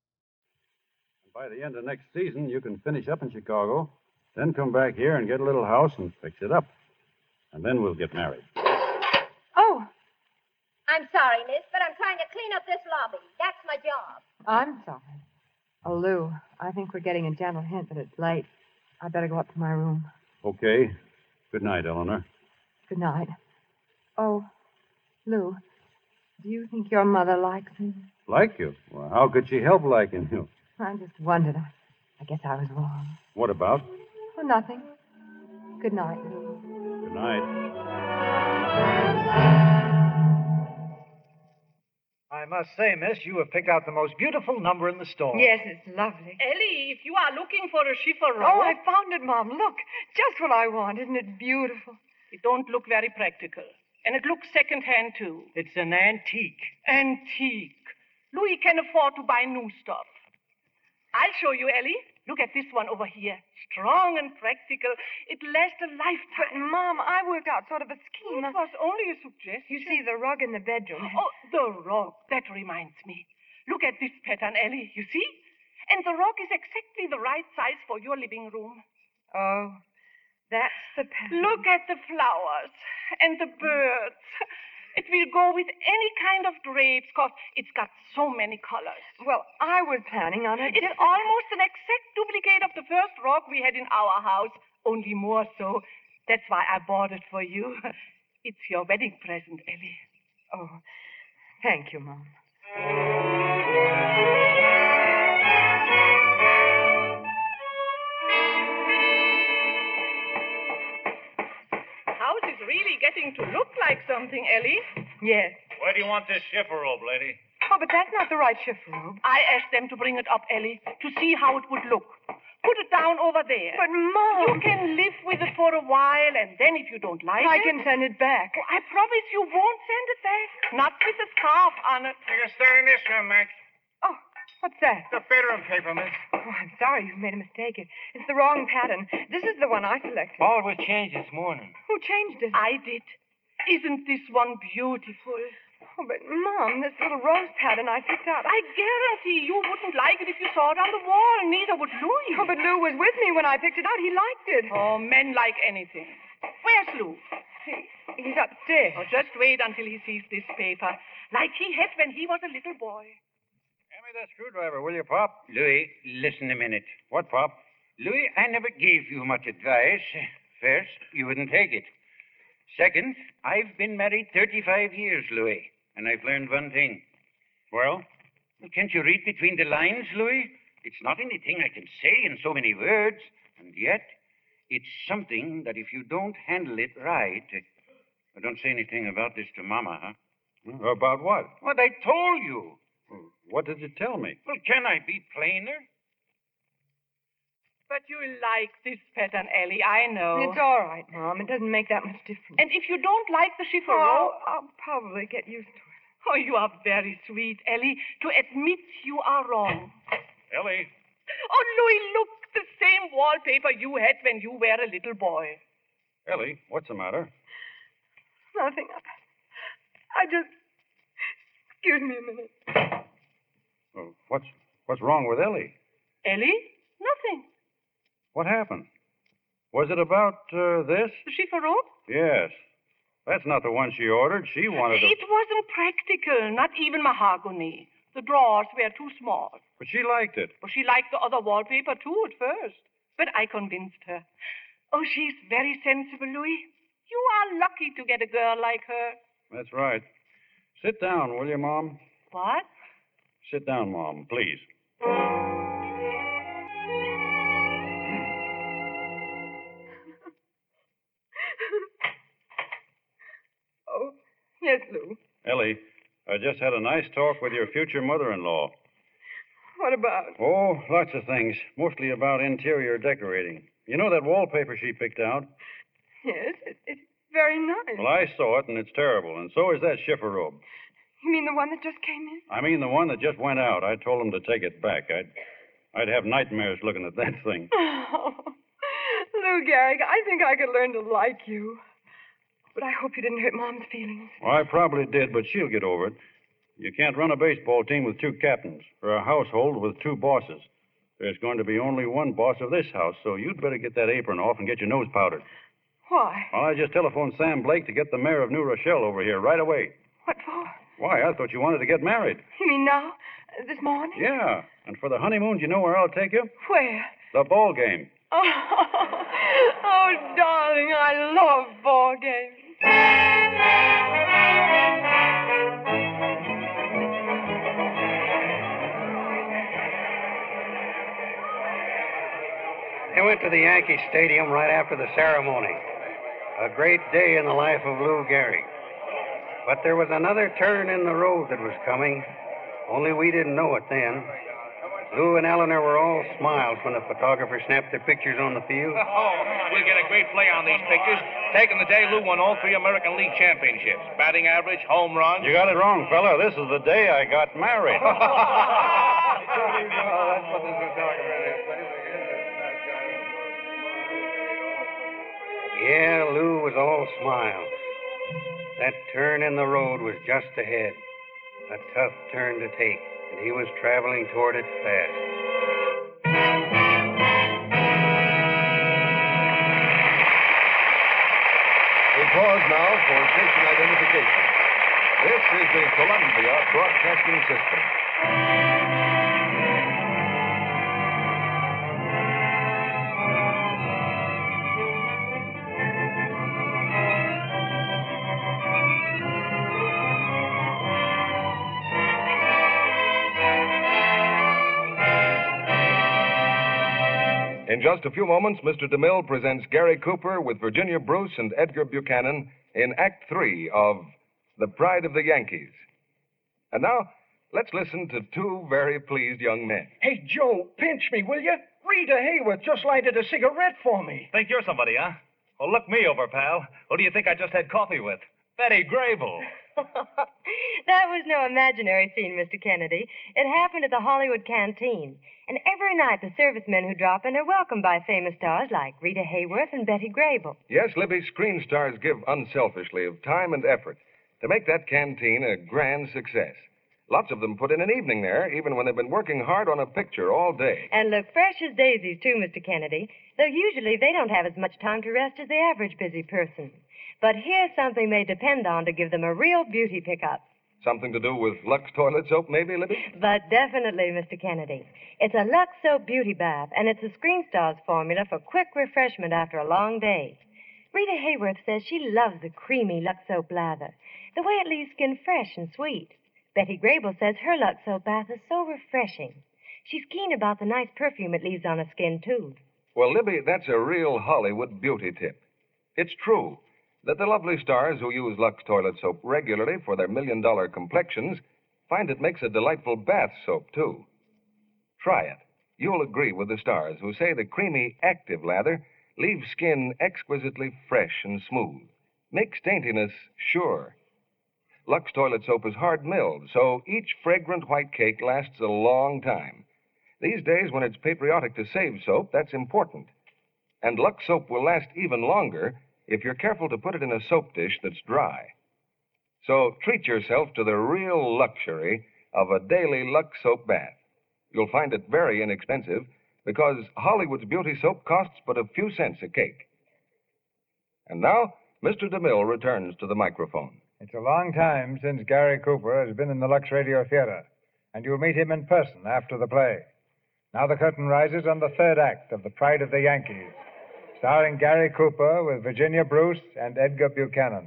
By the end of next season, you can finish up in Chicago, then come back here and get a little house and fix it up. And then we'll get married. Oh, I'm sorry, miss, but I'm trying to clean up this lobby. That's my job. I'm sorry. Oh, Lou, I think we're getting a gentle hint that it's late. I'd better go up to my room. Okay. Good night, Eleanor. Good night. Oh, Lou, do you think your mother likes me? Like you? Well, how could she help liking you? I just wondered. I guess I was wrong. What about? Oh, nothing. Good night, Lou. Good night. I must say, miss, you have picked out the most beautiful number in the store. Yes, it's lovely. Ellie, if you are looking for a chiffon Oh, I found it, Mom. Look, just what I want. Isn't it beautiful? it don't look very practical. And it looks second-hand, too. It's an antique. Antique. Louis can afford to buy new stuff. I'll show you, Ellie. Look at this one over here. Strong and practical. It lasts a lifetime. But, Mom, I worked out sort of a scheme. It was only a suggestion. You see the rug in the bedroom. Oh, the rug. That reminds me. Look at this pattern, Ellie. You see? And the rug is exactly the right size for your living room. Oh, that's the pattern. Look at the flowers and the birds. It will go with any kind of drapes, because it's got so many colors. Well, I was planning on it. It's almost an exact duplicate of the first rug we had in our house, only more so. That's why I bought it for you. It's your wedding present, Ellie. Oh, thank you, Mom. House is really getting to look like something, Ellie. Yes. Where do you want this shipper robe, lady? Oh, but that's not the right chiffon. I asked them to bring it up, Ellie, to see how it would look. Put it down over there. But, Mom... You can live with it for a while, and then if you don't like I it... can send it back. Oh, I promise you won't send it back. Not with the scarf on it. You can stay in this room, Max. Oh, what's that? The bedroom paper, miss. Oh, I'm sorry. You've made a mistake. It's the wrong pattern. This is the one I selected. All was changed this morning. Who changed it? I did. Isn't this one beautiful? Oh, but, Mom, this little rose pattern I picked out. I guarantee you wouldn't like it if you saw it on the wall. Neither would Louis. Oh, but Lou was with me when I picked it out. He liked it. Oh, men like anything. Where's Lou? He's upstairs. Oh, just wait until he sees this paper. Like he had when he was a little boy. Hand me that screwdriver, will you, Pop? Louis, listen a minute. What, Pop? Louis, I never gave you much advice. First, you wouldn't take it. Second, I've been married 35 years, Louis, and I've learned one thing. Well? Can't you read between the lines, Louis? It's not anything I can say in so many words, and yet it's something that if you don't handle it right... don't say anything about this to Mama, huh? About what? What I told you. What did you tell me? Well, can I be plainer? But you like this pattern, Ellie, I know. It's all right, Mom. It doesn't make that much difference. And if you don't like the chiffon, I'll probably get used to it. Oh, you are very sweet, Ellie, to admit you are wrong. Ellie. Oh, Louis, look, the same wallpaper you had when you were a little boy. Ellie, what's the matter? Nothing. I just... Excuse me a minute. Well, what's wrong with Ellie? Ellie? Nothing. What happened? Was it about this? The chiffon? Yes. That's not the one she ordered. She wanted to... It wasn't practical, not even mahogany. The drawers were too small. But she liked it. Well, she liked the other wallpaper, too, at first. But I convinced her. Oh, she's very sensible, Louis. You are lucky to get a girl like her. That's right. Sit down, will you, Mom? What? Sit down, Mom, please. Oh, yes, Lou. Ellie, I just had a nice talk with your future mother-in-law. What about? Oh, lots of things, mostly about interior decorating. You know that wallpaper she picked out? Yes, it's very nice. Well, I saw it, and it's terrible, and so is that chiffon. You mean the one that just came in? I mean the one that just went out. I told them to take it back. I'd have nightmares looking at that thing. Oh, Lou Gehrig, I think I could learn to like you. But I hope you didn't hurt Mom's feelings. Well, I probably did, but she'll get over it. You can't run a baseball team with two captains, or a household with two bosses. There's going to be only one boss of this house, so you'd better get that apron off and get your nose powdered. Why? Well, I just telephoned Sam Blake to get the mayor of New Rochelle over here right away. What for? Why, I thought you wanted to get married. You mean now? This morning? Yeah. And for the honeymoon, do you know where I'll take you? Where? The ball game. Oh, darling, I love ball games. They went to the Yankee Stadium right after the ceremony. A great day in the life of Lou Gehrig. But there was another turn in the road that was coming, only we didn't know it then. Lou and Eleanor were all smiles when the photographer snapped their pictures on the field. Oh, we'll get a great play on these pictures. Taking the day Lou won all 3 American League championships. Batting average, home runs. You got it wrong, fella. This is the day I got married. Yeah, Lou was all smiles. That turn in the road was just ahead. A tough turn to take, and he was traveling toward it fast. We pause now for station identification. This is the Columbia Broadcasting System. In just a few moments, Mr. DeMille presents Gary Cooper with Virginia Bruce and Edgar Buchanan in Act 3 of The Pride of the Yankees. And now, let's listen to two very pleased young men. Hey, Joe, pinch me, will you? Rita Hayworth just lighted a cigarette for me. Think you're somebody, huh? Well, look me over, pal. Who do you think I just had coffee with? Betty Grable. That was no imaginary scene, Mr. Kennedy. It happened at the Hollywood Canteen. And every night the servicemen who drop in are welcomed by famous stars like Rita Hayworth and Betty Grable. Yes, Libby, screen stars give unselfishly of time and effort to make that canteen a grand success. Lots of them put in an evening there, even when they've been working hard on a picture all day. And look fresh as daisies, too, Mr. Kennedy. Though usually they don't have as much time to rest as the average busy person. But here's something they depend on to give them a real beauty pickup. Something to do with Lux toilet soap, maybe, Libby? But definitely, Mr. Kennedy. It's a Lux Soap Beauty Bath, and it's a Screen Stars formula for quick refreshment after a long day. Rita Hayworth says she loves the creamy Lux Soap lather, the way it leaves skin fresh and sweet. Betty Grable says her Lux Soap bath is so refreshing. She's keen about the nice perfume it leaves on her skin, too. Well, Libby, that's a real Hollywood beauty tip. It's true that the lovely stars who use Lux toilet soap regularly for their million-dollar complexions find it makes a delightful bath soap, too. Try it. You'll agree with the stars who say the creamy, active lather leaves skin exquisitely fresh and smooth. Makes daintiness sure. Lux toilet soap is hard milled, so each fragrant white cake lasts a long time. These days, when it's patriotic to save soap, that's important. And Lux soap will last even longer if you're careful to put it in a soap dish that's dry. So treat yourself to the real luxury of a daily Lux soap bath. You'll find it very inexpensive because Hollywood's beauty soap costs but a few cents a cake. And now, Mr. DeMille returns to the microphone. It's a long time since Gary Cooper has been in the Lux Radio Theater, and you'll meet him in person after the play. Now the curtain rises on the third act of The Pride of the Yankees, starring Gary Cooper with Virginia Bruce and Edgar Buchanan.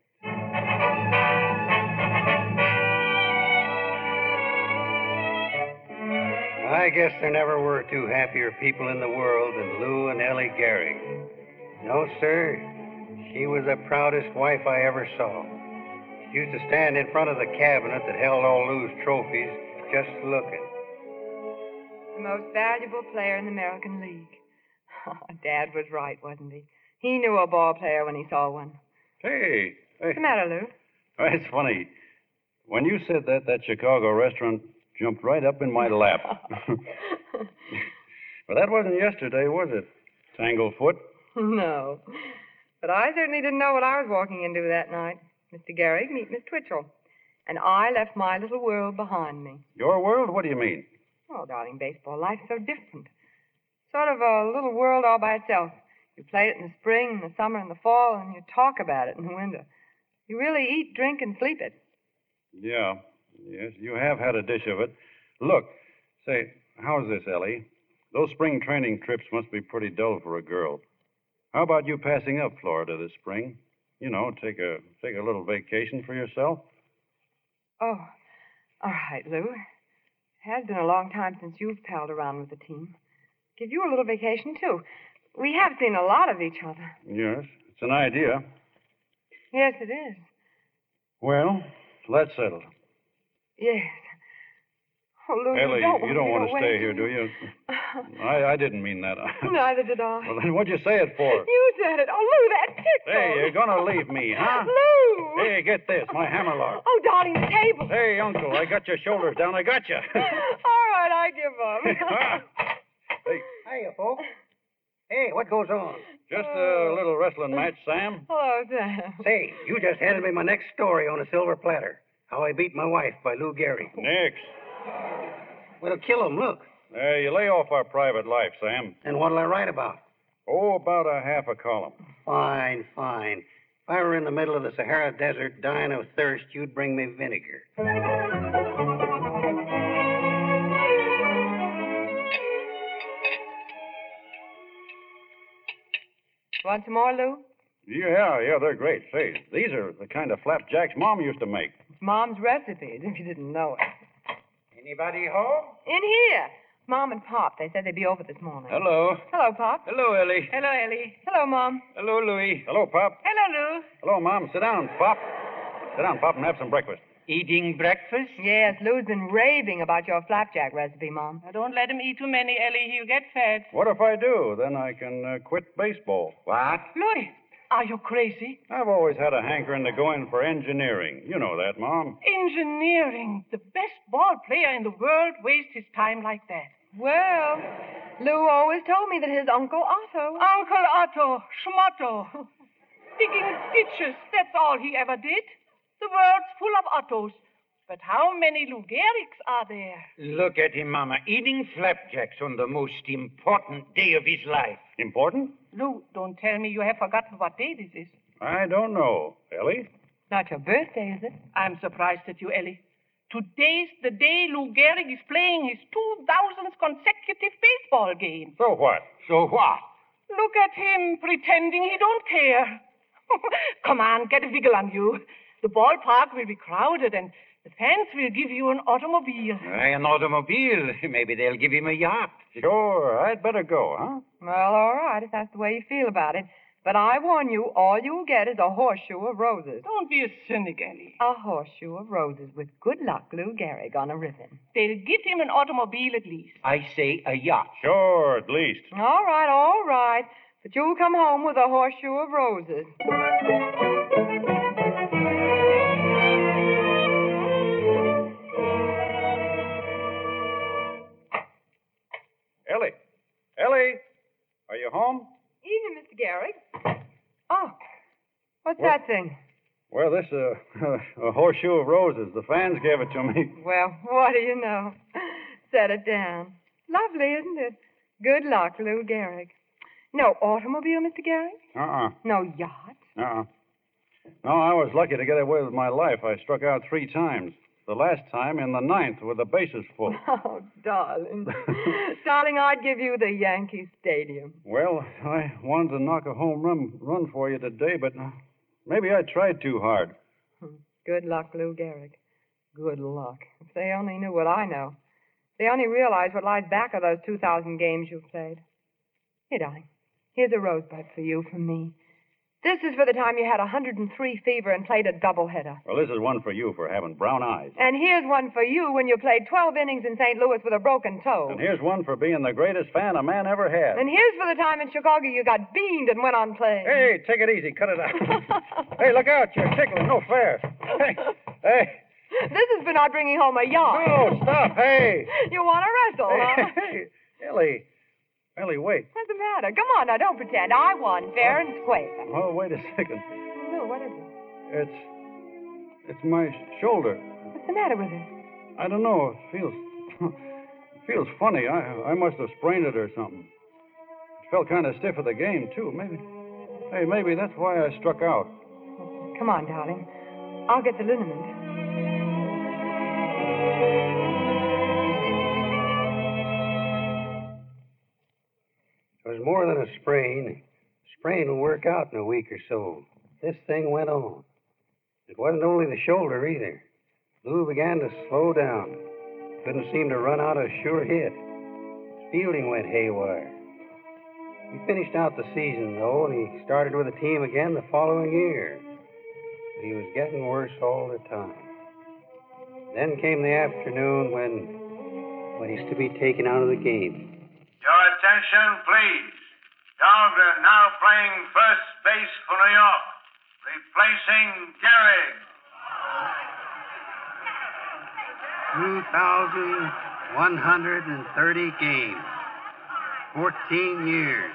I guess there never were two happier people in the world than Lou and Ellie Gehrig. No, sir, she was the proudest wife I ever saw. She used to stand in front of the cabinet that held all Lou's trophies, just looking. The most valuable player in the American League. Dad was right, wasn't he? He knew a ball player when he saw one. Hey. What's the matter, Lou? Oh, it's funny. When you said that, that Chicago restaurant jumped right up in my lap. But that wasn't yesterday, was it? Tanglefoot? No. But I certainly didn't know what I was walking into that night. Mr. Gehrig, meet Miss Twitchell. And I left my little world behind me. Your world? What do you mean? Oh, darling, baseball life's so different. Sort of a little world all by itself. You play it in the spring, in the summer, in the fall, and you talk about it in the winter. You really eat, drink, and sleep it. Yeah. Yes, you have had a dish of it. Look, say, how's this, Ellie? Those spring training trips must be pretty dull for a girl. How about you passing up Florida this spring? You know, take a little vacation for yourself. Oh, all right, Lou. It has been a long time since you've palled around with the team. Give you a little vacation, too. We have seen a lot of each other. Yes, it's an idea. Yes, it is. Well, that's settled. Yes. Oh, Lou, Ellie, you don't want to stay away, here, do you? I didn't mean that. Neither did I. Well, then what'd you say it for? You said it. Oh, Lou, that tickles. Hey, you're going to leave me, huh? Lou! Hey, get this, my hammerlock. Oh, darling, the table. Hey, Uncle, I got your shoulders down. I got you. All right, I give up. Hiya, folks. Hey, what goes on? Just a little wrestling match, Sam. Hello, Sam. Say, you just handed me my next story on a silver platter. How I Beat My Wife by Lou Gehrig. Nix. Well, kill him, look. You lay off our private life, Sam. And what'll I write about? Oh, about a half a column. Fine, fine. If I were in the middle of the Sahara Desert dying of thirst, you'd bring me vinegar. Want some more, Lou? Yeah, they're great. Say, these are the kind of flapjacks Mom used to make. It's Mom's recipes, if you didn't know it. Anybody home? In here. Mom and Pop, they said they'd be over this morning. Hello. Hello, Pop. Hello, Ellie. Hello, Ellie. Hello, Mom. Hello, Louie. Hello, Pop. Hello, Lou. Hello, Mom. Sit down, Pop. Sit down, Pop, and have some breakfast. Eating breakfast? Yes, Lou's been raving about your flapjack recipe, Mom. Now, don't let him eat too many, Ellie. He'll get fat. What if I do? Then I can quit baseball. What? Louis, are you crazy? I've always had a hankering to go in for engineering. You know that, Mom. Engineering. The best ball player in the world wastes his time like that. Well, Lou always told me that his Uncle Otto... Uncle Otto, Schmotto. Digging ditches, that's all he ever did. The world's full of Ottos. But how many Lou Gehrigs are there? Look at him, Mama, eating flapjacks on the most important day of his life. Important? Lou, don't tell me you have forgotten what day this is. I don't know. Ellie? Not your birthday, is it? I'm surprised at you, Ellie. Today's the day Lou Gehrig is playing his 2000th consecutive baseball game. So what? So what? Look at him pretending he don't care. Come on, get a wiggle on you. The ballpark will be crowded and the fans will give you an automobile. An automobile? Maybe they'll give him a yacht. Sure, I'd better go, huh? Well, all right, if that's the way you feel about it. But I warn you, all you'll get is a horseshoe of roses. Don't be a cynic, Ellie. A horseshoe of roses with good luck Lou Gehrig on a ribbon. They'll give him an automobile at least. I say a yacht. Sure, at least. All right. But you'll come home with a horseshoe of roses. What's that thing? Well, this, a horseshoe of roses. The fans gave it to me. Well, what do you know? Set it down. Lovely, isn't it? Good luck, Lou Gehrig. No automobile, Mr. Gehrig? Uh-uh. No yacht? Uh-uh. No, I was lucky to get away with my life. I struck out 3 times. The last time in the 9th with the bases full. Oh, darling. Darling, I'd give you the Yankee Stadium. Well, I wanted to knock a home run for you today, but maybe I tried too hard. Good luck, Lou Gehrig. Good luck. If they only knew what I know. If they only realized what lies back of those 2,000 games you've played. Here, darling. Here's a rosebud for you from me. This is for the time you had 103 fever and played a doubleheader. Well, this is one for you for having brown eyes. And here's one for you when you played 12 innings in St. Louis with a broken toe. And here's one for being the greatest fan a man ever had. And here's for the time in Chicago you got beamed and went on playing. Hey, take it easy. Cut it out. Hey, look out. You're tickling. No fair. Hey. This is for not bringing home a yacht. No, stop. Hey. You want to wrestle, huh? Hey, Ellie. Ellie, wait. What's the matter? Come on now, don't pretend. I won fair and square. Oh, wait a second. Lou, what is it? It's my shoulder. What's the matter with it? I don't know. It feels funny. I must have sprained it or something. It felt kind of stiff at the game, too. Maybe that's why I struck out. Come on, darling. I'll get the liniment. It was more than a sprain. Sprain will work out in a week or so. This thing went on. It wasn't only the shoulder either. Lou began to slow down. Couldn't seem to run out a sure hit. His fielding went haywire. He finished out the season, though, and he started with the team again the following year. But he was getting worse all the time. Then came the afternoon when he's to be taken out of the game. Your attention, please. Dahlgren now playing first base for New York, replacing Gehrig. 2,130 games. 14 years.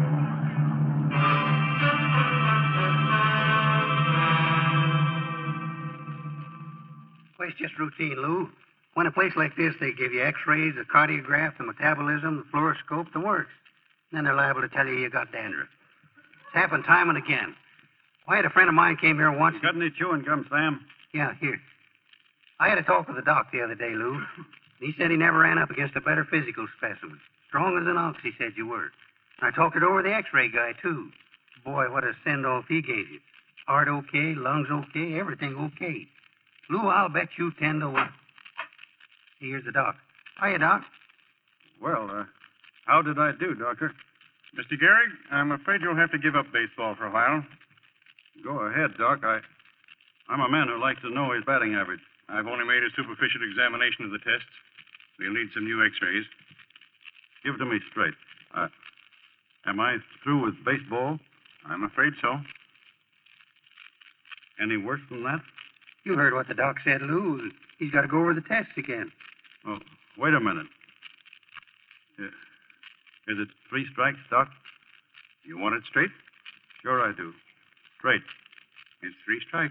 Well, it's just routine, Lou. When a place like this, they give you x-rays, the cardiograph, the metabolism, the fluoroscope, the works. Then they're liable to tell you got dandruff. It's happened time and again. I had a friend of mine came here once. Got any chewing gum, Sam? Yeah, here. I had a talk with the doc the other day, Lou. He said he never ran up against a better physical specimen. Strong as an ox, he said you were. I talked it over with the x-ray guy, too. Boy, what a send-off he gave you. Heart okay, lungs okay, everything okay. Lou, I'll bet you 10 to 1. Here's the doc. Hiya, Doc. Well, how did I do, Doctor? Mr. Gehrig, I'm afraid you'll have to give up baseball for a while. Go ahead, Doc. I'm a man who likes to know his batting average. I've only made a superficial examination of the tests. We'll need some new x-rays. Give it to me straight. Am I through with baseball? I'm afraid so. Any worse than that? You heard what the doc said, Lou. He's got to go over the tests again. Oh, wait a minute. Is it 3 strikes, Doc? You want it straight? Sure I do. Straight. It's 3 strikes.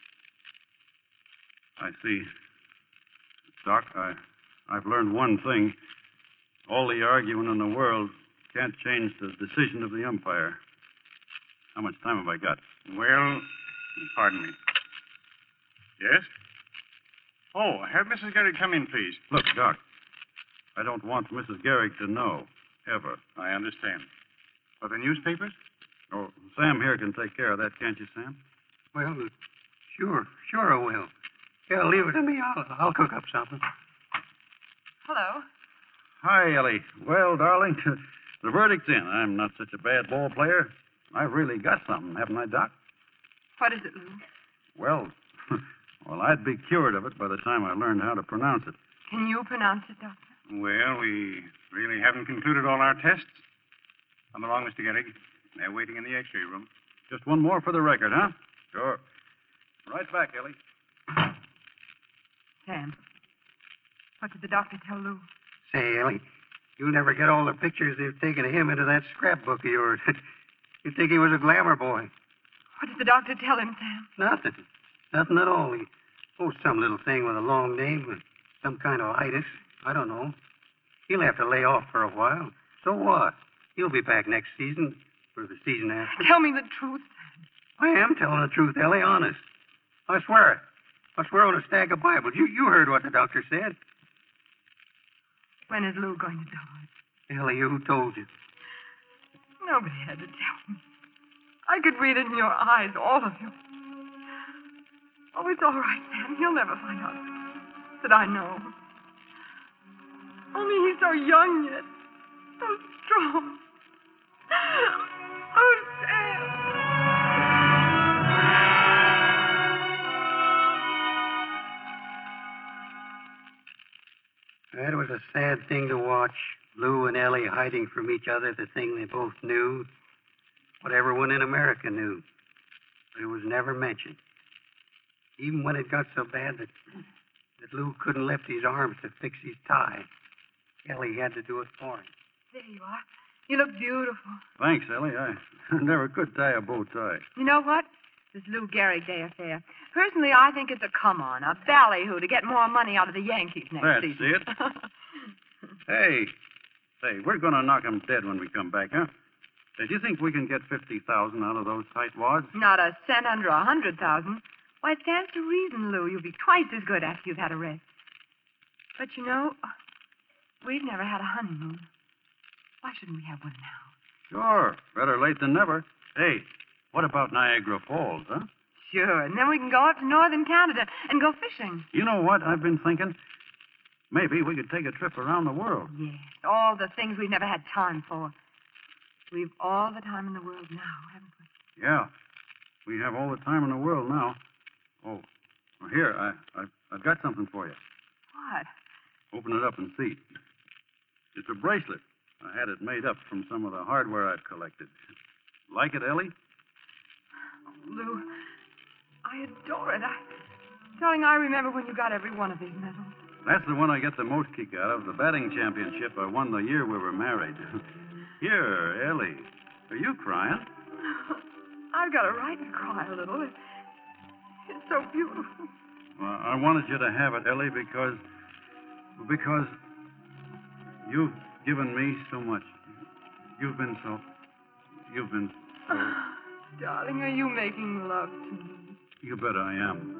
I see. Doc, I've learned one thing. All the arguing in the world can't change the decision of the umpire. How much time have I got? Well, pardon me. Yes? Oh, have Mrs. Gehrig come in, please. Look, Doc, I don't want Mrs. Gehrig to know, ever. I understand. For the newspapers? Oh, Sam here can take care of that, can't you, Sam? Well, sure I will. Yeah, leave it to me. I'll cook up something. Hello. Hi, Ellie. Well, darling, the verdict's in. I'm not such a bad ball player. I've really got something, haven't I, Doc? What is it, Lou? Well, I'd be cured of it by the time I learned how to pronounce it. Can you pronounce it, Doctor? Well, we really haven't concluded all our tests. Come along, Mr. Gehrig. They're waiting in the x-ray room. Just one more for the record, huh? Sure. Right back, Ellie. Sam, what did the doctor tell Lou? Say, Ellie, you'll never get all the pictures they've taken of him into that scrapbook of yours. You'd think he was a glamour boy. What did the doctor tell him, Sam? Nothing. Nothing at all. Some little thing with a long name, with some kind of itis. I don't know. He'll have to lay off for a while. So what? He'll be back next season, or the season after. Tell me the truth, Sam. I am telling the truth, Ellie, honest. I swear it. I swear on a stack of Bibles. You heard what the doctor said. When is Lou going to die? Ellie, who told you? Nobody had to tell me. I could read it in your eyes, all of you. Oh, it's all right, Sam. He'll never find out that I know. Only he's so young yet. So strong. Oh, Sam. That was a sad thing to watch. Lou and Ellie hiding from each other the thing they both knew. What everyone in America knew. But it was never mentioned. Even when it got so bad that Lou couldn't lift his arms to fix his tie, Ellie had to do it for him. There you are. You look beautiful. Thanks, Ellie. I never could tie a bow tie. You know what? This Lou Gehrig Day affair. Personally, I think it's a come-on, a ballyhoo to get more money out of the Yankees next That's season. it. Hey, we're going to knock 'em dead when we come back, huh? Do you think we can get 50,000 out of those tightwads? Not a cent under 100,000. Why, it stands to reason, Lou. You'll be twice as good after you've had a rest. But you know, we've never had a honeymoon. Why shouldn't we have one now? Sure. Better late than never. Hey, what about Niagara Falls, huh? Sure, and then we can go up to northern Canada and go fishing. You know what I've been thinking? Maybe we could take a trip around the world. Yes, all the things we've never had time for. We've all the time in the world now, haven't we? Yeah. We have all the time in the world now. Oh, well, here, I've got something for you. What? Open it up and see. It's a bracelet. I had it made up from some of the hardware I've collected. Like it, Ellie? Oh, Lou, I adore it. Darling, I remember when you got every one of these medals. That's the one I get the most kick out of, the batting championship I won the year we were married. Here, Ellie. Are you crying? I've got a right to cry a little. It's so beautiful. Well, I wanted you to have it, Ellie, because you've given me so much. You've been so... Darling, are you making love to me? You bet I am.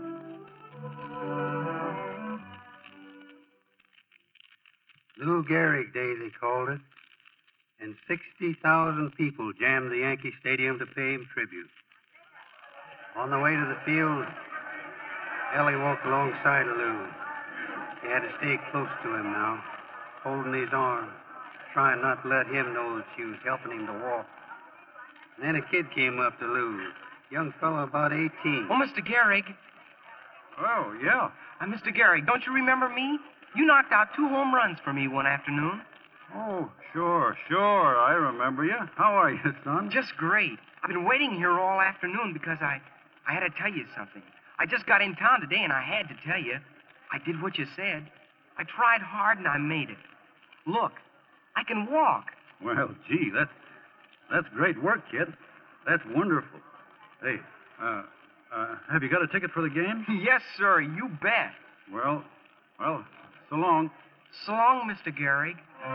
Lou Gehrig Day, they called it. And 60,000 people jammed the Yankee Stadium to pay him tribute. On the way to the field, Ellie walked alongside of Lou. She had to stay close to him now, holding his arm, trying not to let him know that she was helping him to walk. And then a kid came up to Lou, a young fellow about 18. Oh, Mr. Gehrig. Oh, yeah. Mr. Gehrig, don't you remember me? You knocked out 2 home runs for me one afternoon. Oh, sure. I remember you. How are you, son? Just great. I've been waiting here all afternoon because I had to tell you something. I just got in town today and I had to tell you. I did what you said. I tried hard and I made it. Look, I can walk. Well, gee, that's great work, kid. That's wonderful. Hey, have you got a ticket for the game? Yes, sir. You bet. Well, so long. So long, Mr. Gehrig.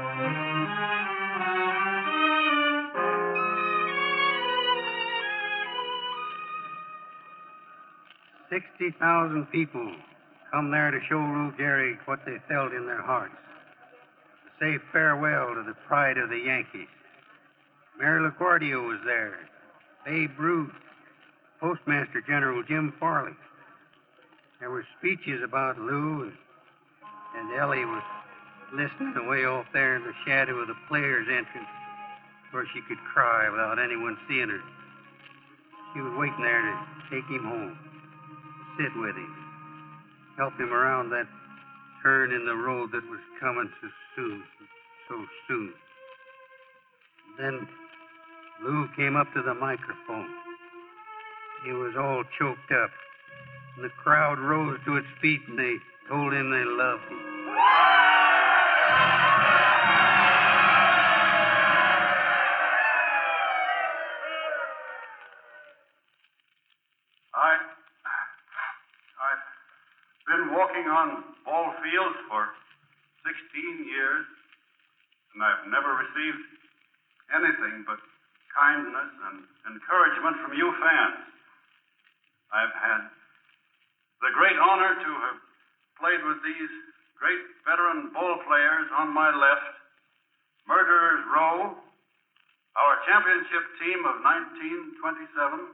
60,000 people come there to show Lou Gehrig what they felt in their hearts. To say farewell to the pride of the Yankees. Mary LaGuardia was there. Babe Ruth. Postmaster General Jim Farley. There were speeches about Lou, and Ellie was listening away off there in the shadow of the players' entrance where she could cry without anyone seeing her. She was waiting there to take him home, sit with him, help him around that turn in the road that was coming so soon. Then Lou came up to the microphone. He was all choked up, and the crowd rose to its feet, and they told him they loved him. I've been walking on ball fields for 16 years, and I've never received anything but kindness and encouragement from you fans. I've had the great honor to have played with these great veteran ball players on my left, Murderers Row, our championship team of 1927.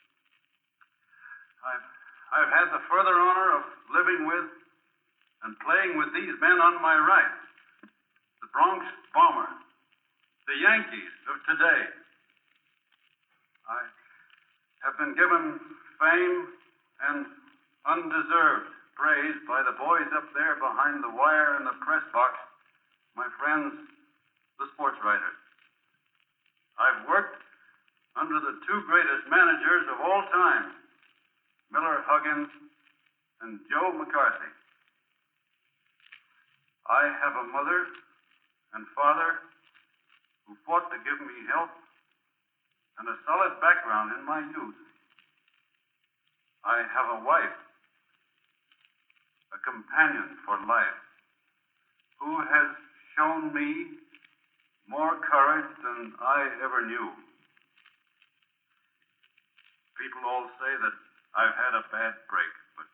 I've had the further honor of living with and playing with these men on my right, the Bronx Bombers, the Yankees of today. I have been given fame and undeserved praise by the boys up there behind the wire in the press box, my friends, the sports writers. I've worked under the two greatest managers of all time, Miller Huggins and Joe McCarthy. I have a mother and father who fought to give me help and a solid background in my youth. I have a wife, a companion for life, who has shown me more courage than I ever knew. People all say that I've had a bad break, but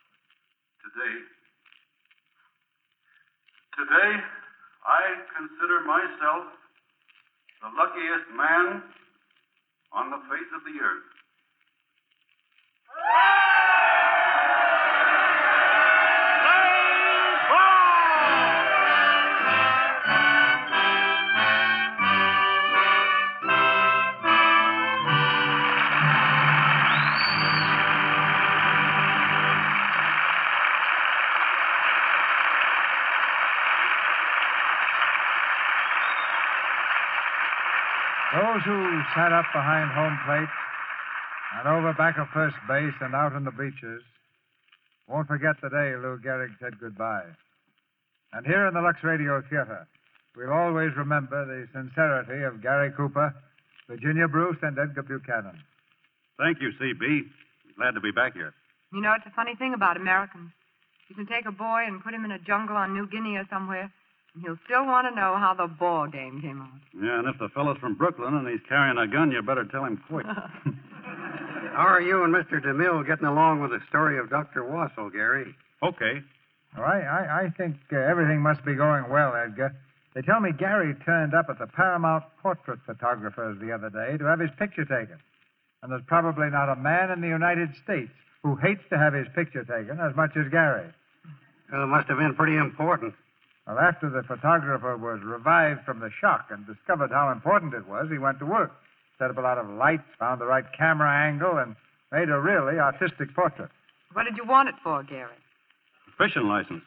today, I consider myself the luckiest man on the face of the earth. Those who sat up behind home plate and over back of first base and out in the bleachers won't forget the day Lou Gehrig said goodbye. And here in the Lux Radio Theater, we'll always remember the sincerity of Gary Cooper, Virginia Bruce, and Edgar Buchanan. Thank you, C.B. Glad to be back here. You know, it's a funny thing about Americans. You can take a boy and put him in a jungle on New Guinea or somewhere, and he'll still want to know how the ball game came out. Yeah, and if the fellow's from Brooklyn and he's carrying a gun, you better tell him quick. How are you and Mr. DeMille getting along with the story of Dr. Wassel, Gary? Okay. Well, I think everything must be going well, Edgar. They tell me Gary turned up at the Paramount Portrait Photographers the other day to have his picture taken. And there's probably not a man in the United States who hates to have his picture taken as much as Gary. Well, it must have been pretty important. Well, after the photographer was revived from the shock and discovered how important it was, he went to work, set up a lot of lights, found the right camera angle, and made a really artistic portrait. What did you want it for, Gary? Fishing license.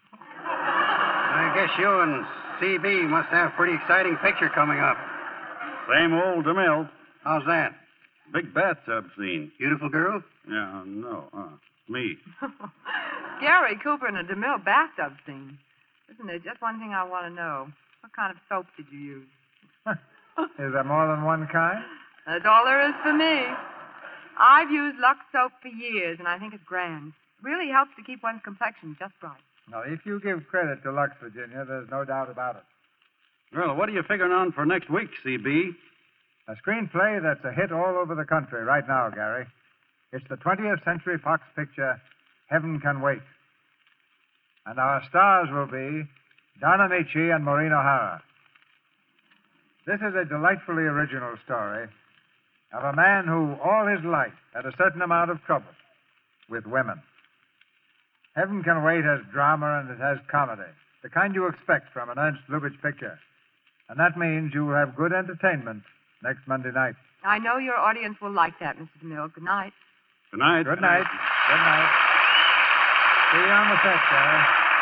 I guess you and C.B. must have a pretty exciting picture coming up. Same old DeMille. How's that? Big bathtub scene. Beautiful girl? Yeah, no. Me. Gary Cooper in a DeMille bathtub scene. Listen, there's just one thing I want to know. What kind of soap did you use? Is there more than one kind? That's all there is for me. I've used Lux soap for years, and I think it's grand. It really helps to keep one's complexion just right. Now, if you give credit to Lux, Virginia, there's no doubt about it. Well, what are you figuring on for next week, C.B.? A screenplay that's a hit all over the country right now, Gary. It's the 20th Century Fox picture, Heaven Can Wait. And our stars will be Don Amici and Maureen O'Hara. This is a delightfully original story of a man who all his life had a certain amount of trouble with women. Heaven Can Wait has drama and it has comedy, the kind you expect from an Ernst Lubitsch picture. And that means you will have good entertainment next Monday night. I know your audience will like that, Mr. DeMille. Good night. Good night. Good night. Good night. See you on the set, Gary.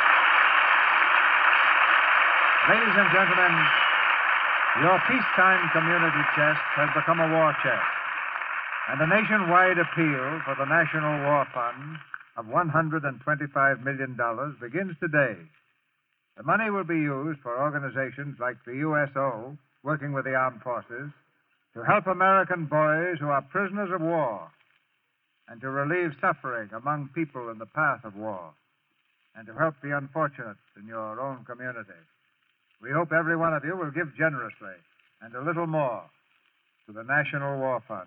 Ladies and gentlemen, your peacetime community chest has become a war chest. And a nationwide appeal for the National War Fund of $125 million begins today. The money will be used for organizations like the USO, working with the armed forces, to help American boys who are prisoners of war. and to relieve suffering among people in the path of war, and to help the unfortunate in your own community. We hope every one of you will give generously and a little more to the National War Fund.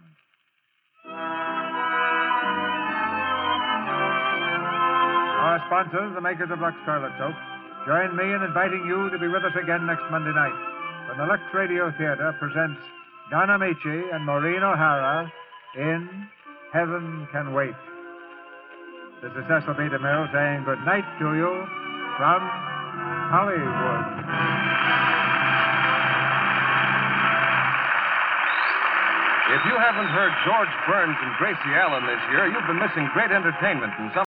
Our sponsors, the makers of Lux Toilet Soap, join me in inviting you to be with us again next Monday night when the Lux Radio Theater presents Don Amici and Maureen O'Hara in Heaven Can Wait. This is Cecil B. DeMille saying good night to you from Hollywood. If you haven't heard George Burns and Gracie Allen this year, you've been missing great entertainment in some